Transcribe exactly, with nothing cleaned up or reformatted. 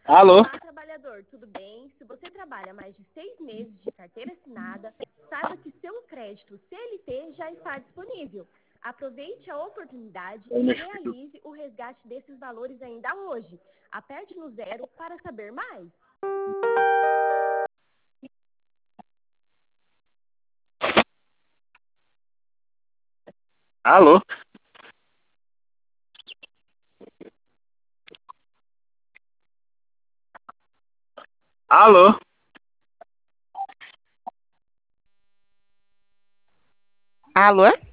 Alô? Olá, trabalhador, tudo bem? Se você trabalha mais de seis meses de carteira assinada, saiba que seu crédito C L T já está disponível. Aproveite a oportunidade e realize o resgate desses valores ainda hoje. Aperte no zero para saber mais. Alô? Alô? Alô?